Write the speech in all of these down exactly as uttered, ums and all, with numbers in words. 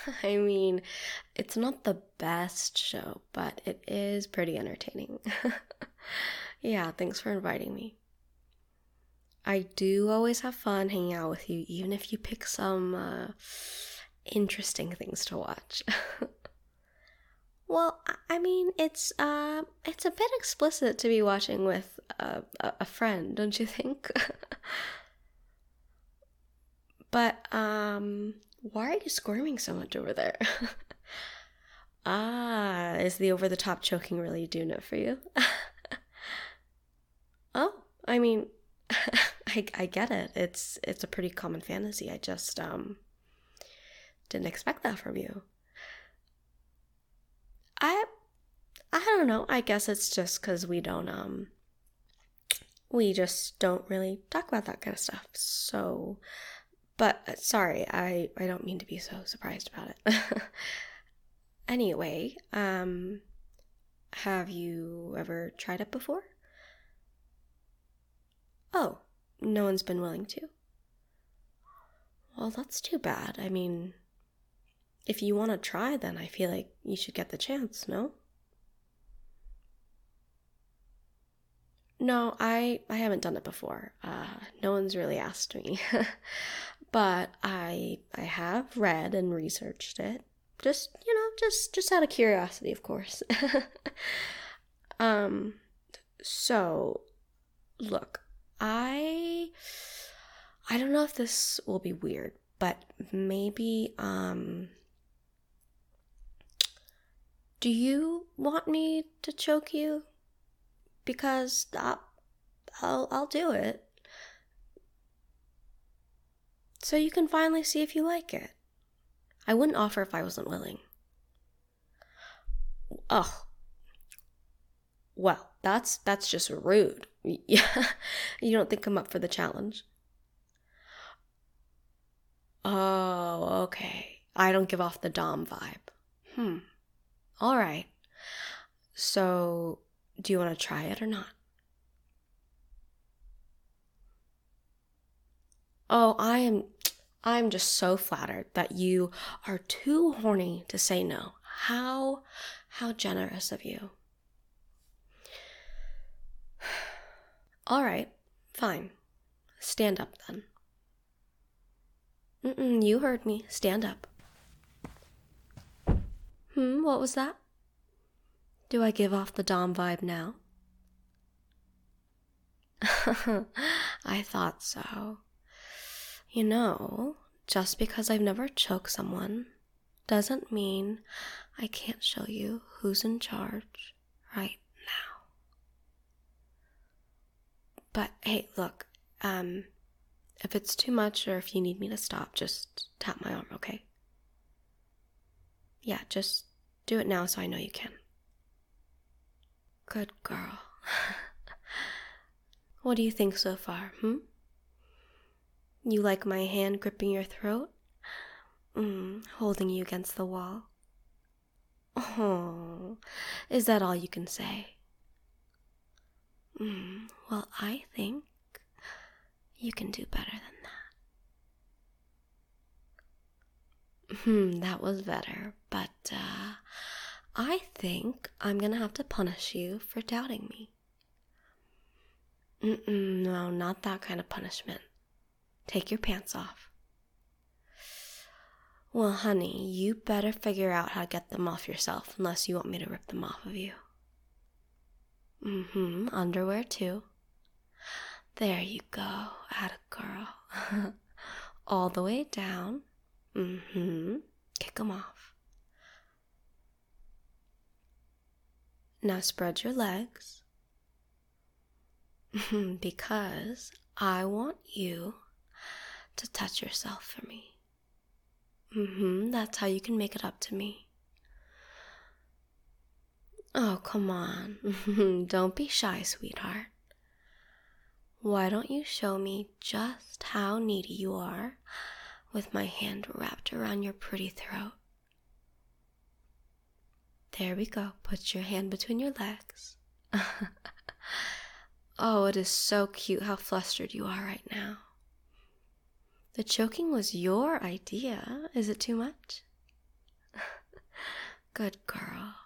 I mean, it's not the best show, but it is pretty entertaining. Yeah, thanks for inviting me. I do always have fun hanging out with you, even if you pick some uh, interesting things to watch. Well, I mean, it's uh, it's a bit explicit to be watching with a, a, a friend, don't you think? But um, why are you squirming so much over there? Ah, is the over the top choking really doing it for you? Oh, I mean, I I get it. It's it's a pretty common fantasy. I just um didn't expect that from you. I I don't know. I guess it's just because we don't um we just don't really talk about that kind of stuff. So, but uh, sorry, I I don't mean to be so surprised about it. Anyway, um, have you ever tried it before? Oh, no one's been willing to. Well, that's too bad. I mean, if you want to try, then I feel like you should get the chance, no? No, I I haven't done it before. Uh, no one's really asked me. But I I have read and researched it. Just, you know, just just out of curiosity, of course. um, so look, I I don't know if this will be weird, but maybe um do you want me to choke you? Because I'll I'll, I'll do it. So you can finally see if you like it. I wouldn't offer if I wasn't willing. Oh, well, that's that's just rude. Yeah, you don't think I'm up for the challenge? Oh, okay. I don't give off the Dom vibe. Hmm. All right. So, do you want to try it or not? Oh, I am I'm just so flattered that you are too horny to say no. How how generous of you. All right. Fine. Stand up then. Mm-mm, you heard me. Stand up. Hmm, what was that? Do I give off the Dom vibe now? I thought so. You know, just because I've never choked someone doesn't mean I can't show you who's in charge right now. But hey, look, um, if it's too much or if you need me to stop, just tap my arm, okay? Yeah, just do it now so I know you can. Good girl. What do you think so far, hmm? You like my hand gripping your throat? Mm, holding you against the wall? Oh, is that all you can say? Mm, well, I think you can do better than that. Hmm, that was better, but uh, I think I'm gonna have to punish you for doubting me. Mm-mm, no, not that kind of punishment. Take your pants off. Well, honey, you better figure out how to get them off yourself unless you want me to rip them off of you. Mm-hmm, underwear too. There you go, atta girl. All the way down. Mm-hmm, kick them off. Now spread your legs. Because I want you to touch yourself for me. Mm-hmm, that's how you can make it up to me. Oh, come on. Don't be shy, sweetheart. Why don't you show me just how needy you are with my hand wrapped around your pretty throat? There we go. Put your hand between your legs. Oh, it is so cute how flustered you are right now. The choking was your idea. Is it too much? Good girl.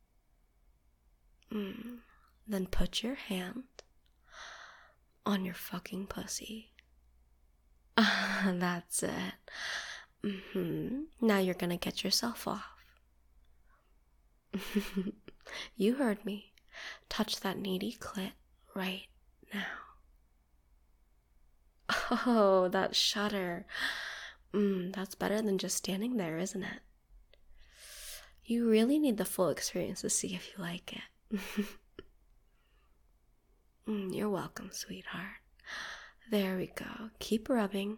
Mm. Then put your hand on your fucking pussy. That's it. Mm-hmm. Now you're gonna get yourself off. You heard me. Touch that needy clit right now. Oh, that shudder. Mm, that's better than just standing there, isn't it? You really need the full experience to see if you like it. mm, you're welcome, sweetheart. There we go. Keep rubbing.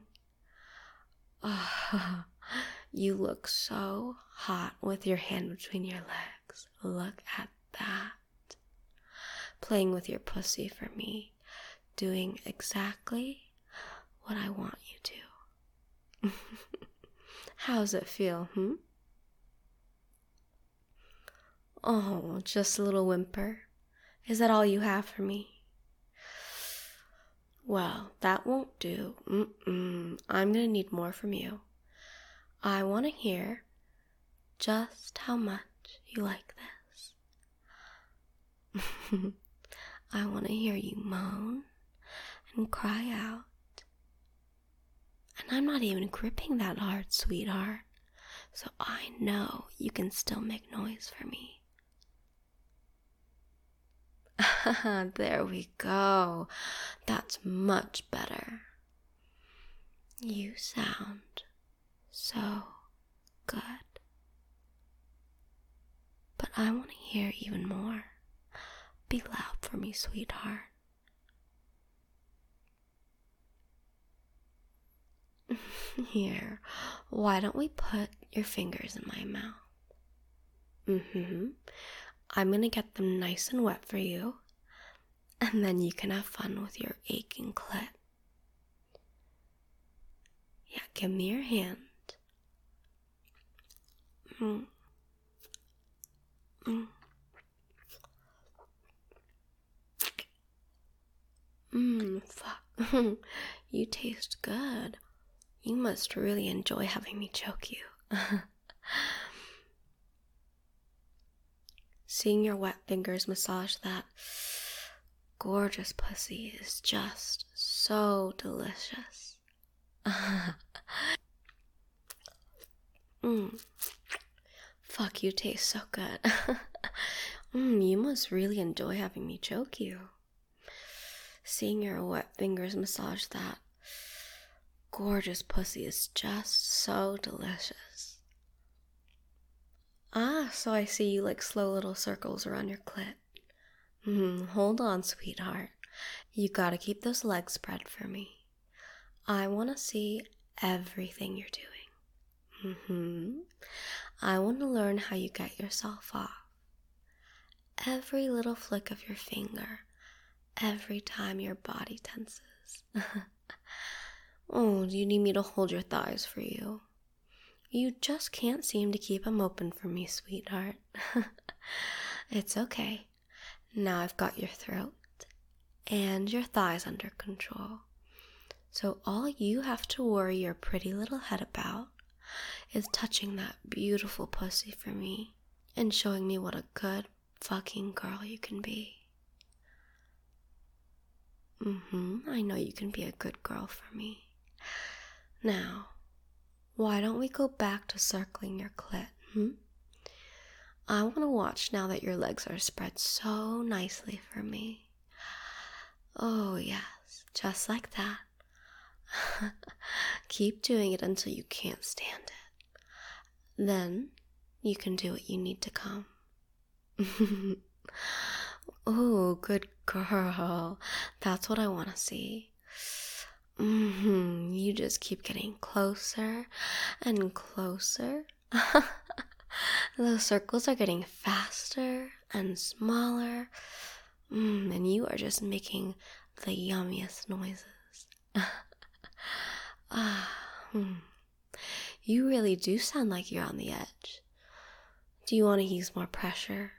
Oh, you look so hot with your hand between your legs. Look at that. Playing with your pussy for me. Doing exactly what I want you to. How's it feel, hmm? Oh, just a little whimper. Is that all you have for me? Well, that won't do. Mm-mm. I'm gonna need more from you. I want to hear just how much you like this. I want to hear you moan and cry out. And I'm not even gripping that hard, sweetheart. So I know you can still make noise for me. There we go. That's much better. You sound so good. But I want to hear even more. Be loud for me, sweetheart. Here, why don't we put your fingers in my mouth? Mm-hmm. I'm gonna get them nice and wet for you, and then you can have fun with your aching clit. Yeah, give me your hand. Mm. Mm. Mmm, fuck. You taste good. You must really enjoy having me choke you. Seeing your wet fingers massage that gorgeous pussy is just so delicious. mm. Fuck, you taste so good. mm, you must really enjoy having me choke you. Seeing your wet fingers massage that gorgeous pussy is just so delicious. Ah, so I see you like slow little circles around your clit. Mm, hold on, sweetheart. You gotta keep those legs spread for me. I wanna see everything you're doing. Mm-hmm. I wanna learn how you get yourself off. Every little flick of your finger. Every time your body tenses. Oh, do you need me to hold your thighs for you? You just can't seem to keep them open for me, sweetheart. It's okay. Now I've got your throat and your thighs under control. So all you have to worry your pretty little head about is touching that beautiful pussy for me and showing me what a good fucking girl you can be. Mm-hmm, I know you can be a good girl for me. Now, why don't we go back to circling your clit, hmm? I want to watch now that your legs are spread so nicely for me. Oh, yes, just like that. Keep doing it until you can't stand it. Then you can do what you need to come. Oh, good girl. That's what I want to see. Mm-hmm. You just keep getting closer and closer. The circles are getting faster and smaller. Mm, and you are just making the yummiest noises. ah, hmm. You really do sound like you're on the edge. Do you want to use more pressure?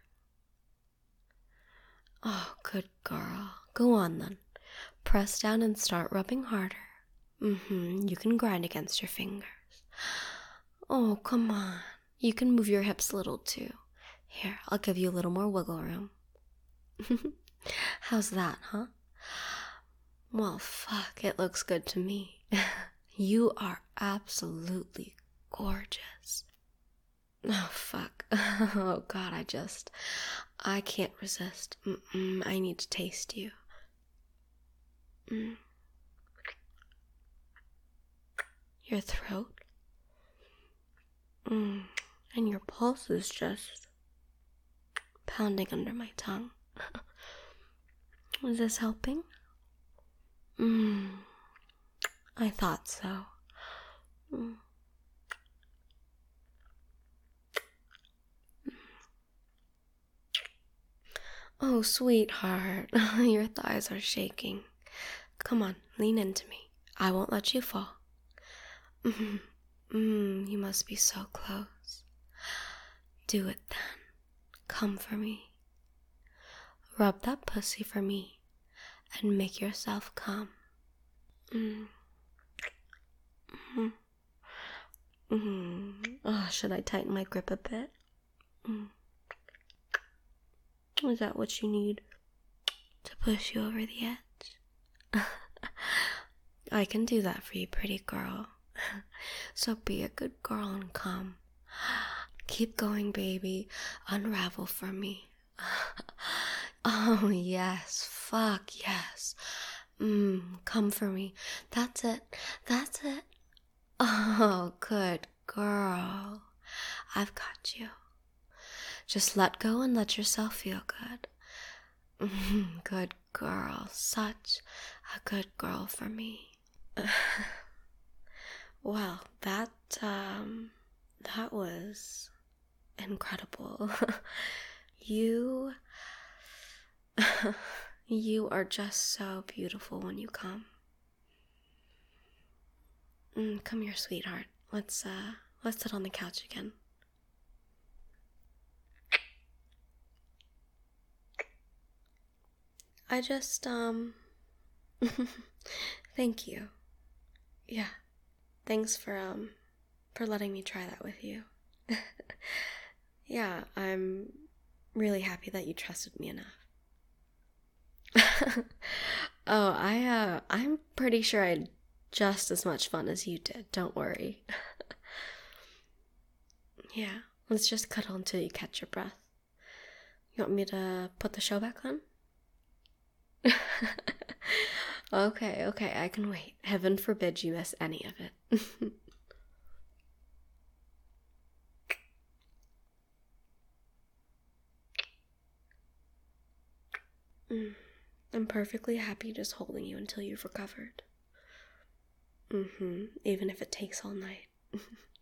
Oh, good girl. Go on then. Press down and start rubbing harder. Mm-hmm. You can grind against your fingers. Oh, come on. You can move your hips a little too. Here, I'll give you a little more wiggle room. How's that, huh? Well, fuck, it looks good to me. You are absolutely gorgeous. Oh, fuck. Oh, God, I just... I can't resist. Mm-mm, I need to taste you. Mm. Your throat. Mm. And your pulse is just pounding under my tongue. Is this helping? Mm. I thought so. Mm. Oh, sweetheart, your thighs are shaking. Come on, lean into me. I won't let you fall. Mm, mm, you must be so close. Do it then. Come for me. Rub that pussy for me and make yourself come. Mm. Mm. Mm. Oh, should I tighten my grip a bit? Mm. Is that what you need to push you over the edge? I can do that for you, pretty girl. So be a good girl and come. Keep going, baby. Unravel for me. Oh, yes. Fuck, yes. Mmm, come for me. That's it. That's it. Oh, good girl. I've got you. Just let go and let yourself feel good. Mm, good girl. Such a good girl for me. Well, that, um, that was incredible. You, you are just so beautiful when you come. Mm, come here, sweetheart. Let's, uh, let's sit on the couch again. I just, um, thank you. Yeah. Thanks for, um, for letting me try that with you. Yeah, I'm really happy that you trusted me enough. Oh, I, uh, I'm pretty sure I had just as much fun as you did. Don't worry. Yeah, let's just cuddle until you catch your breath. You want me to put the show back on? Okay, okay, I can wait. Heaven forbid you miss any of it. mm, I'm perfectly happy just holding you until you've recovered. Mm-hmm, even if it takes all night.